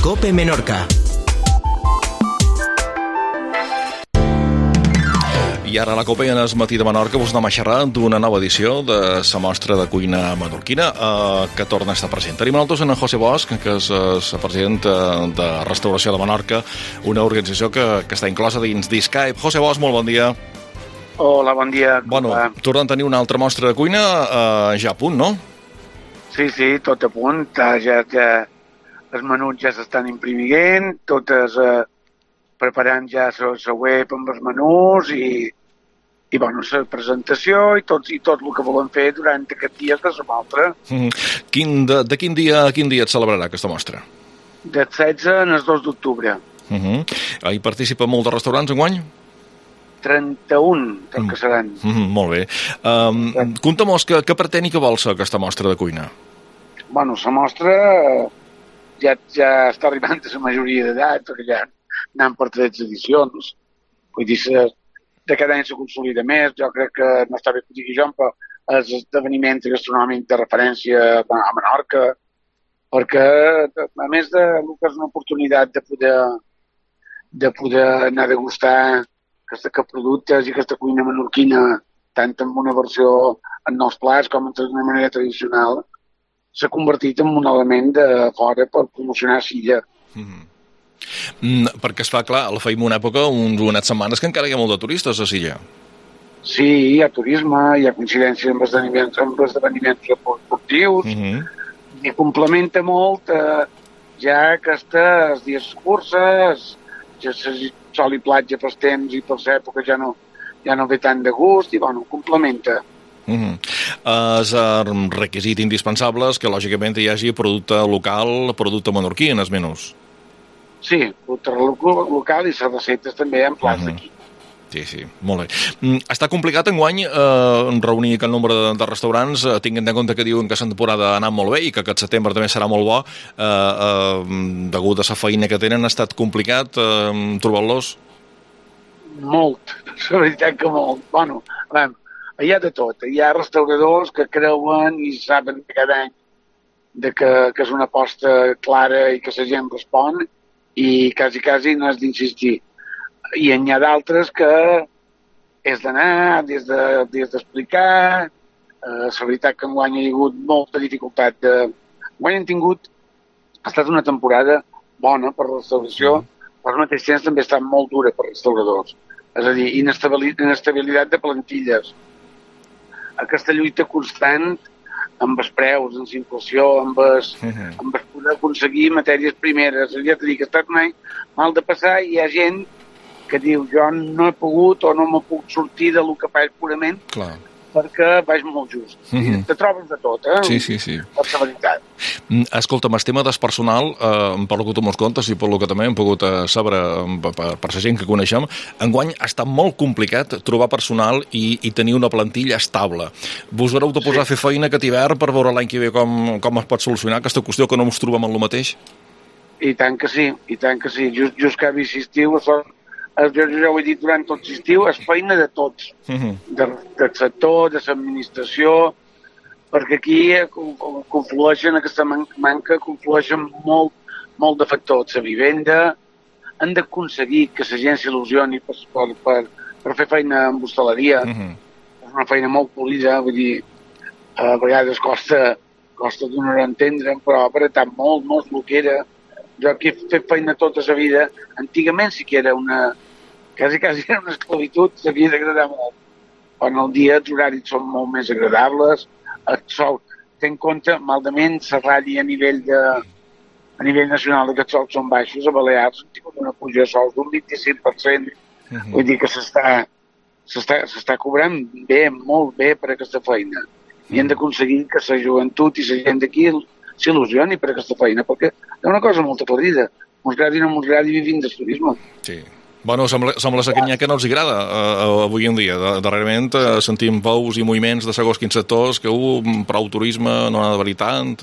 COPE Menorca. I ara a la COPE en el matí de Menorca us anem a xerrar d'una nova edició de la mostra de cuina menorquina que torna a estar present. Tenim nosaltres en José Bosch, que és el president de Restauració de Menorca, una organització que està inclosa dins d'Skype. José Bosch, molt bon dia. Hola, bon dia. Bueno, tornem a tenir una altra mostra de cuina ja a punt, no? Sí, tot a punt. Ja els menuts ja s'estan imprimint, totes preparant ja la web amb els menús i bueno, la presentació i tot el que volem fer durant aquests dies de la mostra. De quin dia a quin dia et celebrarà aquesta mostra? Del 16 al 2 d'octubre. Hi participen molts de restaurants enguany? 31, crec que seran. Molt bé. Conta'm-nos què pretén i què vol ser aquesta mostra de cuina? Bueno, la mostra ja està arribant a la majoria d'edat, perquè ja anem per 13 edicions. Vull dir, de cada any se consolida més. Jo crec que no està bé que ho digui jo, però els esdeveniments gastronòmics de referència a Menorca, perquè a més de que és una oportunitat de poder anar a degustar aquests productes i aquesta cuina menorquina, tant en una versió en nous plats com d'una manera tradicional, s'ha convertit en un element de fora per promocionar l'illa. Perquè, esclar, la feim una època, unes setmanes que encara hi ha molt de turistes a l'illa. Sí, hi ha turisme, hi ha coincidència amb esdeveniments esportius, i complementa molt ja aquests dies curses, ja sol i platja pels temps i per l'època ja no ve tant de gust, i bueno, complementa. És requisit indispensable que lògicament hi hagi producte local, producte menorquí en els menús. Sí, producte local i les receptes també en plats d'aquí. Sí, molt bé. Està complicat enguany reunir aquest nombre de restaurants, tinguent en compte que diuen que la temporada ha anat molt bé i que aquest setembre també serà molt bo, degut a la feina que tenen. Ha estat complicat trobar-los? Molt, la veritat que molt. Bueno, hi ha de tot. Hi ha restauradors que creuen i saben cada any que és una aposta clara i que la gent respon, i quasi no has d'insistir. I n'hi ha d'altres que és d'anar, des d'explicar. La veritat que enguany hi ha hagut molta dificultat. Enguany ha estat una temporada bona per la restauració, però al mateix temps també ha estat molt dura per restauradors. És a dir, inestabilitat de plantilles. Aquesta lluita constant amb els preus, amb la inflació, amb poder aconseguir matèries primeres. Ja t'he dit que ha estat mal de passar, i hi ha gent que diu jo no he pogut o no m'he pogut sortir del que faig purament. Clar. Perquè vaig molt just. Te trobes de tot, Sí. Per la veritat. Escolta'm, el tema del personal, per lo que tu mos contes i per lo que també hem pogut saber per la gent que coneixem, enguany ha estat molt complicat trobar personal i tenir una plantilla estable. Vos haureu de posar a fer feina aquest hivern per veure l'any que ve com es pot solucionar aquesta qüestió, que no ens trobem en el mateix? I tant que sí. Just que ha vist estiu, jo ho he dit durant tot l'estiu, és feina de tots, del sector, de l'administració, perquè aquí conflueixen aquesta manca, conflueixen molt de factors. La vivenda, han d'aconseguir que la gent s'il·lusioni per fer feina amb hostaleria. És una feina molt polida, vull dir, a vegades costa donar a entendre, però ha apretat molt loquera. Jo aquí he fet feina tota la vida. Antigament sí que era quasi era una esclavitud, s'havia d'agradar molt. Però en el dia els horaris són molt més agradables. El sou, té en compte, malament, la ratlla a nivell nacional d'aquests sous són baixos. A Balears han tingut una puja de sous d'un 25%. Vull dir que s'està cobrant bé, molt bé per aquesta feina. I hem d'aconseguir que la joventut i la gent d'aquí s'il·lusioni per aquesta feina, perquè hi ha una cosa molt aclarida. Mos agradi o no mos agradi, vivim del turisme. Sí. Bueno, sembla que n'hi ha que no els agrada avui en dia. Darrerament sentim veus i moviments de segons quins sectors que prou turisme no ha de venir tant.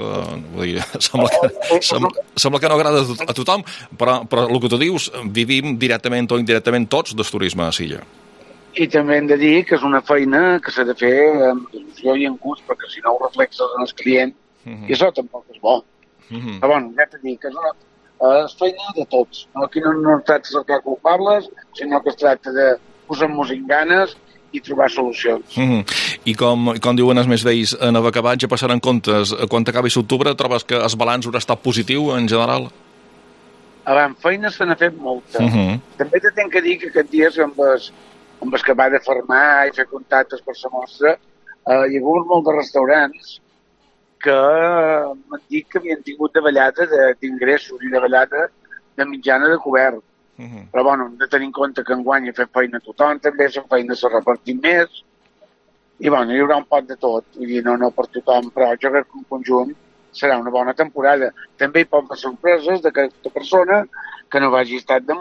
Sembla que no agrada a tothom, però el que tu dius, vivim directament o indirectament tots del turisme a l'illa. I també hem de dir que és una feina que s'ha de fer amb il·lusió i amb gust, perquè si no ho reflexes en el client, i això tampoc és bo. Però bueno, ja t'he dit que és feina de tots. Aquí no es tracta de cercar culpables, sinó que es tracta de posar-nos en ganes i trobar solucions. I com diuen els més vells, en haver acabat ja passaran comptes. Quan acabi l'octubre, trobes que el balanç haurà estat positiu en general? Abans feina se n'ha fet molta. També te tenc que dir que aquests dies amb el que va de fermar i fer contactes per la mostra, hi ha hagut molts de restaurants que m'han dit que havien tingut davallada d'ingressos i davallada de mitjana de cobert. Però bueno, hem de tenir en compte que enguany ha fet feina a tothom, també la feina s'ha repartit més, i bueno, hi haurà un pot de tot, vull dir, no per tothom, però jo crec que en conjunt serà una bona temporada. També hi pot haver sorpreses d'aquesta persona que no hagi estat de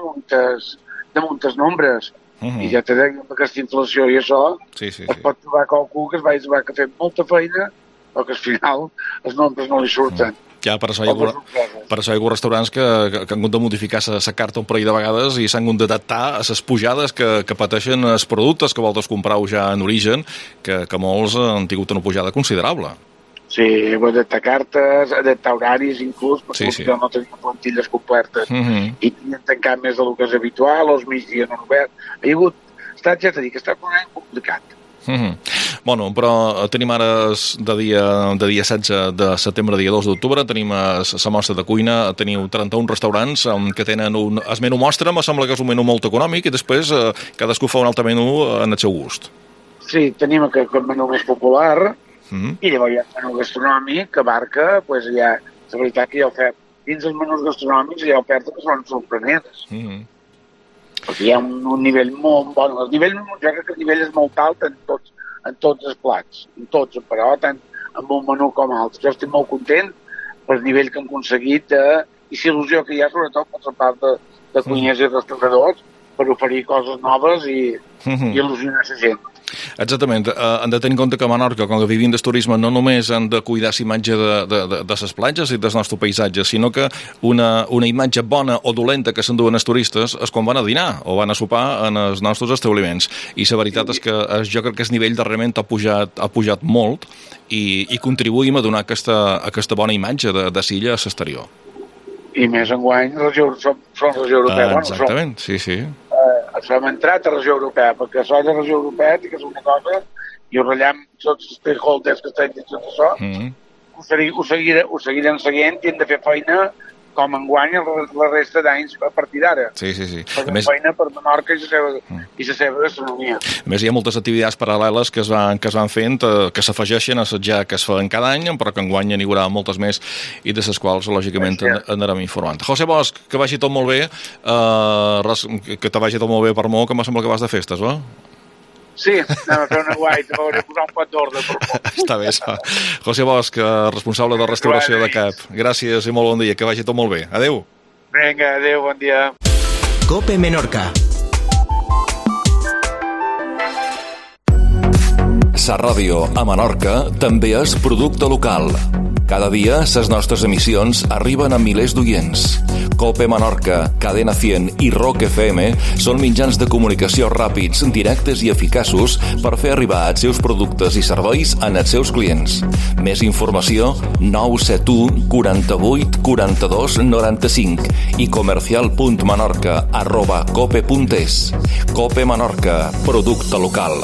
moltes nombres. I ja te deia, amb aquesta inflació i això, es pot trobar qualcú que es vagi trobar que ha fet molta feina, però que al final els nombres no li surten. Ja, per això hi ha hagut restaurants que han hagut de modificar la carta un parell de vegades i s'han hagut d'adaptar a les pujades que pateixen els productes que vosaltres comprau ja en origen, que molts han tingut una pujada considerable. Sí, adaptar cartes, adaptar horaris inclús, perquè jo no tenia plantilles completes i tenien tancat més del que és habitual, els migdies no han obert. Ha hagut, ja t'he dit, que està un any complicat. Bueno, però tenim ara de dia 16 de setembre, dia 2 d'octubre, tenim la mostra de cuina, teniu 31 restaurants que tenen el menú mostra, me sembla que és un menú molt econòmic i després cadascú fa un altre menú en el seu gust. Sí, tenim aquest menú més popular i llavors hi ha el menú gastronòmic que abarca, la veritat que hi ha oferta. Dins els menús gastronòmics hi ha oferta que són sorprenents. Perquè hi ha un nivell molt bon. Jo crec que el nivell és molt alt en tots els plats, en tots, però tant amb un menú com altres. Jo estic molt content pel nivell que han aconseguit i l'il·lusió que hi ha, sobretot per la part de cuiners i restauradors, per oferir coses noves i il·lusionar la gent. Exactament. Han de tenir en compte que a Menorca, com que vivim del turisme, no només han de cuidar la imatge de les platges i dels nostres paisatges, sinó que una imatge bona o dolenta que s'enduen els turistes és quan van a dinar o van a sopar en els nostres establiments. I la veritat és que jo crec que el nivell darrerament ha pujat molt i contribuïm a donar aquesta bona imatge de Silla a l'exterior. I més enguany són regió europea. Exactament, sí. Hem entrat a regió europea, perquè això de regió europea és una cosa, i ho ratllem tots els stakeholders que estan dins tot això, ho seguirem seguint i hem de fer feina com enguany la resta d'anys a partir d'ara. Sí. Fem feina per Menorca i la seva gastronomia. A més, hi ha moltes activitats paral·leles que es van fent, que s'afegeixen a ja que es fan cada any, però que enguany n'hi haurà moltes més i de les quals, lògicament, anarem informant. José Bosch, que vagi tot molt bé, que te vagi tot molt bé per molt, que em sembla que vas de festes, oi? Sí, anem a fer una guaita, m'hauré posar un pot d'ordre per molt. Està bé, José Bosch, responsable de restauració de CAP. Gràcies i molt bon dia, que vagi tot molt bé. Adéu. Vinga, adéu, bon dia. COPE Menorca. Sa ràdio a Menorca també és producte local. Cada dia, les nostres emissions arriben a milers d'oients. COPE Menorca, Cadena 100 i Rock FM són mitjans de comunicació ràpids, directes i eficaços per fer arribar els seus productes i serveis als seus clients. Més informació 971 48 42 95 i comercial.menorca@cope.es. COPE Menorca, producte local.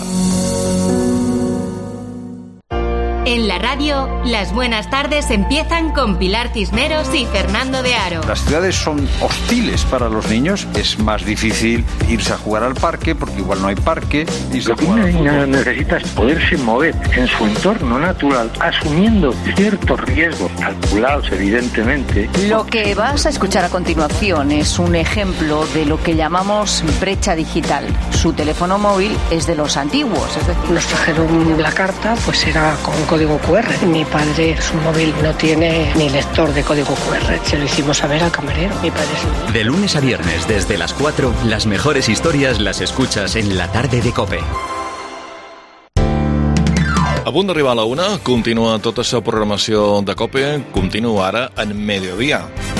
En la radio, las buenas tardes empiezan con Pilar Cisneros y Fernando de Aro. Las ciudades son hostiles para los niños, es más difícil irse a jugar al parque porque igual no hay parque. Lo que una niña necesita es poderse mover en su entorno natural, asumiendo ciertos riesgos calculados evidentemente. Lo que vas a escuchar a continuación es un ejemplo de lo que llamamos brecha digital. Su teléfono móvil es de los antiguos, es decir, nos trajeron la carta, pues era con código QR. Mi padre, su móvil no tiene ni lector de código QR. Se lo hicimos saber al camarero. Mi padre sí. De lunes a viernes, desde las 4, las mejores historias las escuchas en la tarde de COPE. A punt d'arribar a la 1, continua tota la programació de COPE, continua ara en Mediodía.